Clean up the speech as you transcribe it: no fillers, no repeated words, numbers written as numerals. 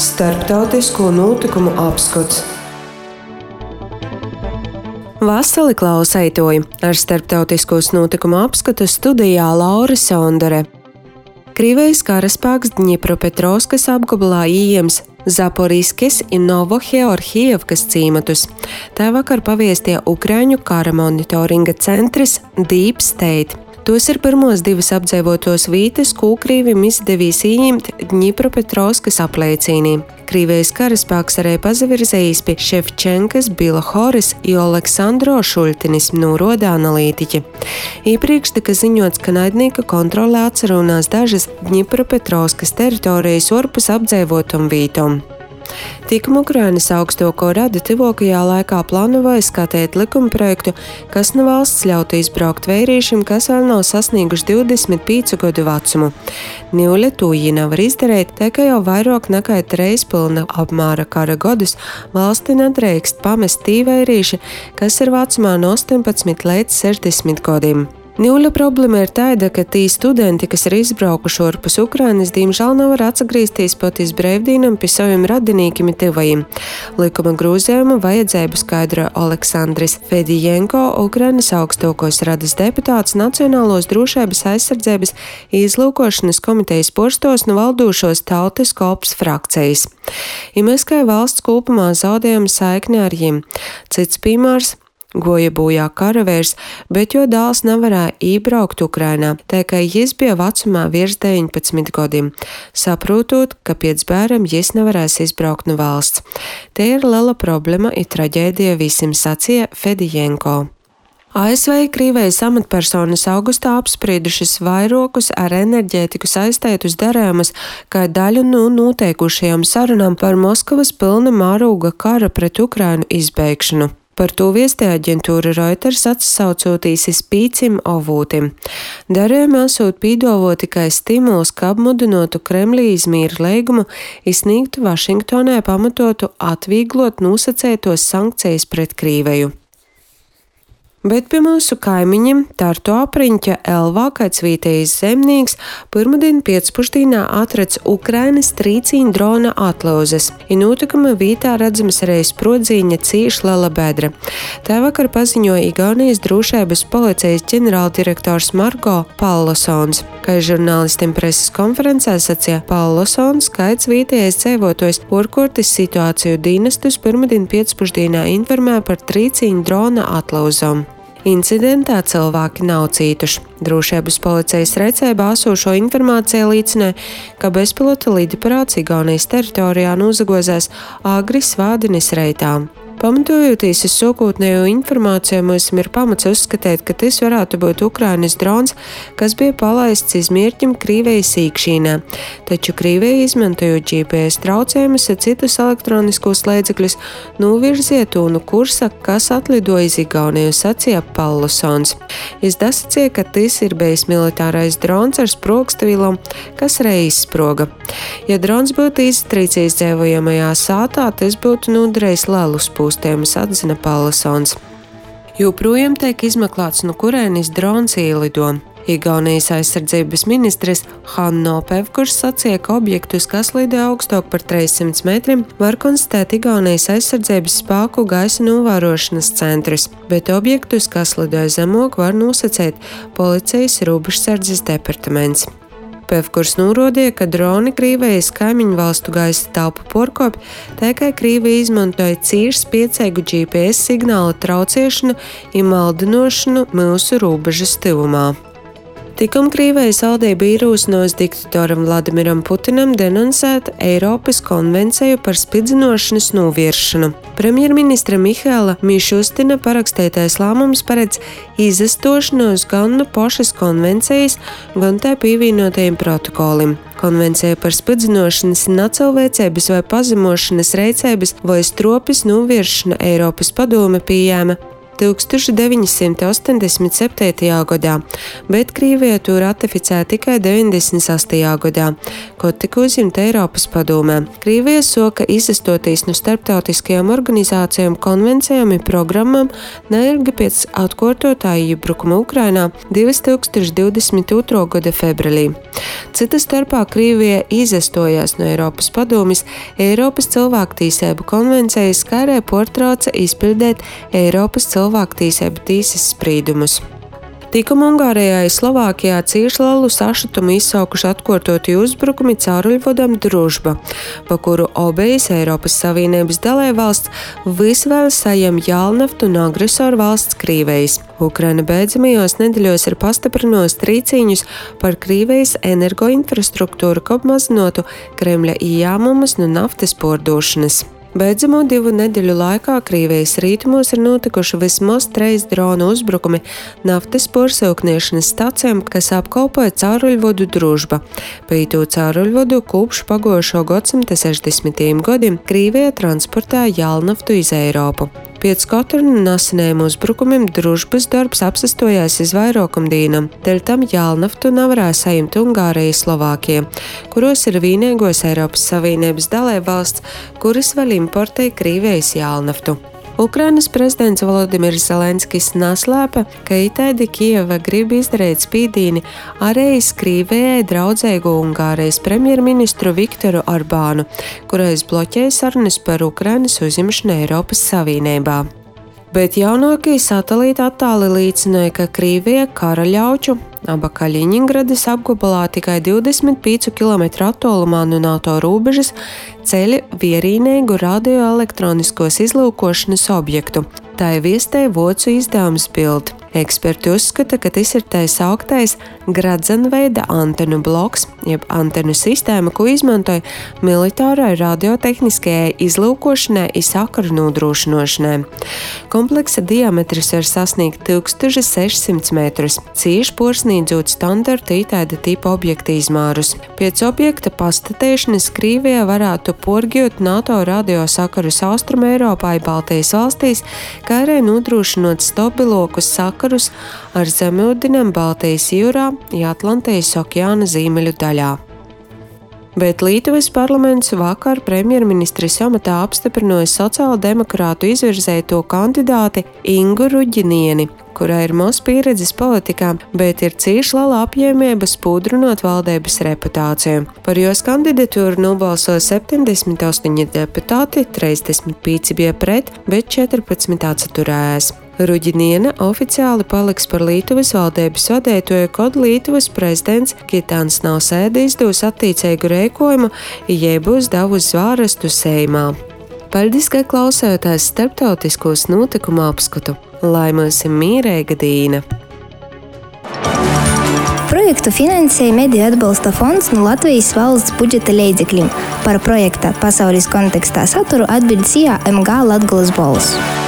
Starptautisko notikumu apskats. Vasali klausētoji, ar starptautiskos notikumu apskatu studijā Laura Sondore. Krievijas karaspēks Dņipropetrovskas apgabalā ieņems Zaporiskes un Novoheorhijevkas ciematus. Tā vakar paviestīja Ukraiņu kara monitoringa centrs Deep State. Tos ir pirmos divas apdzīvotos vītes, ko Krīvim izdevīs ieņemt Dņipropetrovskas apliecīnī. Krievijas karaspēks arī pazavirzējis pie Ševčenkas, Bilohoras un Aleksandro Šultinis, norāda analītiķi. Iepriekš tika ziņots, ka naidnieka kontrolē atsarunās dažas Dņipropetrovskas teritorijas orpus apdzīvotam vītom. Tikam Ukrainas augstoko rada tuvākajā laikā plānoja skatīt likumprojektu, kas no valsts ļautu izbraukt vīriešiem, kas vēl nav sasnieguši 25 gadu vecumu. Niuļa to viņi nevar izdarīt, tā kā jau vairāk nekā 3 pilna apmēra kara gadus valsti nedrīkst pamest tī vīrieši, kas ir vecumā no 18 līdz 60 gadiem. Niuļa problēma ir tāda, ka tī studenti, kas ir izbraukuši orpus Ukrainas, diemžēl nevar atgriezties pat iz brīvdīnam pie saviem radinīkiem un tuvajiem. Likuma grozījumu vajadzību skaidro Aleksandris Fedijenko, Ukrainas augstākos radas deputāts Nacionālos drošības aizsardzības izlūkošanas komitejas porstos no valdošos Tautas kopas frakcijas. Mēs kā valsts kopumā zaudējam saikni ar viņiem. Cits piemērs. Goja bojā karavērs, bet jo dēls nevarēja iebraukt Ukrainā, tā kā jis bija vecumā virs 19 gadiem, saprotot, ka pēc bērnam jis nevarēs izbraukt no valsts. Te ir liela problēma un traģēdija visiem, sacīja Fedijenko. ASV Krievijas amatpersonas augustā apspriedušas vairākus ar enerģētiku saistītus darījumus, kā daļu no notiekušajām sarunām par Moskavas pilna mēroga kara pret Ukrainu izbeigšanu. Par to viestīja aģentūra Reuters atsaucoties uz 5 avotiem. Darījumi esot pīdovoti kā stimuls, ka apmudinotu Kremli izmīra līgumu, izsniegtu Vašingtonai pamatotu atvieglot nosacētos sankcijas pret Krieviju. Bet pie mūsu kaimiņiem Tartu apriņķa Elvā kāds vietējais zemnieks pirmdien pēcpusdienā atrads Ukrainas trīcīņu drona atlūzes, un notikuma vietā redzamas arī sprodzīņa cīša liela bedra. Tā vakar paziņoja Igaunijas drošības policijas ģenerāldirektors Margo Pallosons. Kā žurnālistiem preses konferencē sacīja Pallosons, kāds vietējais dzīvotājs orkortis situāciju dienestus pirmdien pēcpusdienā informē par trīcīņu drona atlūzām. Incidentā cilvēki nav cītuši. Drošības policijas redzībā esošo informāciju liecināja, ka bezpilota lidaparāts Igaunijas teritorijā nozagozēs agri svādinis reitā. Pamatojoties uz sākotnējo informāciju, mums ir pamats uzskatīt, ka tas varētu būt Ukrainas drons, kas bija palaists iz mērķim Krievijas iekšīnē. Taču Krievija, izmantojot GPS traucējumus un citus elektroniskos līdzekļus, novirzīja to no kursa, kas atlidoja iz Igauniju, sacīja Pallosons. Es dasacīja, ka tas ir bijis militārais drons ar sprogstavīlām, kas arī izsproga. Ja drons būtu iztrīcījis dzīvojamajā sātā, tas būtu nodarījis lielus pūstējumus, atzina Pallosons. Joprojām tiek izmeklēts, no kurienes drons ielido. Igaunijas aizsardzības ministres Hanno Pevkurs sacīja, ka objektus, kas lido augstāk par 300 metriem, var konstatēt Igaunijas aizsardzības spēku gaisa novērošanas centrus, bet objektus, kas lido zemāk, var nosacīt policijas robežsardzes departaments. Pevkurs norādīja, ka droni Krievijas kaimiņu valstu gaisa telpu porkopj, tā kā Krievija izmantoja cīši spiecīgu GPS signāla traucēšanu un maldinošanu mūsu robežas tuvumā. Tikam Krievijas valdība ierosinājusi diktatoram Vladimiram Putinam denonsēt Eiropas konvenciju par spidzinošanas novēršanu. Premjerministra Mihaila Mišustina parakstītais lēmums paredz izastošanos gan no pašas konvencijas, gan tā pievienotajiem protokolim. Konvencija par spidzinošanas, necilvēcības vai pazemošanas rīcības vai stropes novēršanu Eiropas padome pieņēma 1987. gadā, bet Krievija to ratificēja tikai 98. gadā, kad tika uzņemta Eiropas padomē. Krievija soka izsastoties no starptautiskajām organizācijām, konvencijām un programmām neilgi pēc atkārtotāja iebrukuma Ukrainā 2022. gada februārī. Cita starpā Krievija izsastojās no Eiropas padomes Eiropas cilvēktiesību konvencijas, kā arī pārtrauca izpildīt Eiropas cilvēktiesību tiesas spriedumus. Tikmēr Ungārijā un Slovākijā cieši lielu sašutumu izsaukuši atkārtoti uzbrukumi cauruļvodam Družba, pa kuru obejas Eiropas Savienības dalībvalsts visvēl sajem jālnaftu no agresoru valsts Krievijas. Ukraina beidzamajos nedēļos ir pastiprinājusi trīcīņus par Krievijas energoinfrastruktūru, kā mazinātu Kremļa ieņēmumus no naftas pārdošanas. Beidzamo 2 nedēļu laikā Krievijas rietumos ir notikuši vismaz 3 dronu uzbrukumi naftas pārsilkniešanas stacijām, kas apkalpoja cauruļvodu Družba. Pītū cauruļvodu kopš pagājušo gadsimta 60. gadiem Krievija transportēja jālnaftu iz Eiropu. Pēc katra no nesenajiem uzbrukumiem Družbas darbs apsastojās iz vairākam dīnam, dēļ tam jālnaftu nevarēja saņemt Ungārija, Slovākija, kuros ir vienīgos Eiropas Savienības dalībvalsts, kuras vēl importēja Krievijas jālnaftu. Ukrainas prezidents Volodimirs Zelenskis neslēpa, ka itaidi Kijeva grib izdarīt spīdīni arī Krievijai draudzīgu Ungārijas premjerministru Viktoru Orbānu, kurais bloķēja sarunas par Ukrainas uzņemšanu Eiropas Savienībā. Bet jaunākie satelīti attāli liecināja, ka Krievija kara ļauču aba Kaļiņingradas apgabalā tikai 25 km attālumā no NATO robežas ceļ vienīgu radioelektroniskos izlūkošanas objektu. Tā ir viestēja vācu izdevums Bild. Eksperti uzskata, ka tas ir tā sauktais gradzenveida antenu bloks, jeb antenu sistēma, ko izmantoja militārai radiotehniskajai izlūkošanai un sakaru nodrošināšanai. Kompleksa diametrs var sasniegt 1600 metrus, cieši pārsniedzot standarta itaida tipa objekta izmērus. Pēc objekta pastatēšanas Krievija varētu porģot NATO radiosakaru Austrum Eiropā un Baltijas valstīs, kā arī nodrošinot stabilokus sakarus ar zemūdenēm Baltijas jūrā un Atlantijas okeāna ziemeļu daļā. Bet Lietuvas parlaments vakar premjerministres amatā apstiprināja sociāldemokrātu izvirzēto kandidāti Ingu Ruģinieni, kurā ir maz pieredzes politikā, bet ir cieši liela apņēmība spūdrinot valdības reputāciju. Par jos kandidatūru nobalsoja 78 deputāti, 35 bija pret, bet 14 atturējās. Ruģiniene oficiāli paliks par Lietuvas valdības vadītāju, kad Lietuvas prezidents Gitāns Nausēda izdos attiecīgu rēkojumu, ja būs devusi zvārastu Seimā. Paldies, ka klausījāties starptautiskos notikumu apskatu. Lai mums ir mīrīga Dīna! Projektu finansēja Mediju atbalsta fonds no Latvijas valsts budžeta līdzekļiem. Par projekta pasaules kontekstā saturu atbild CIA MG Latgolas balss.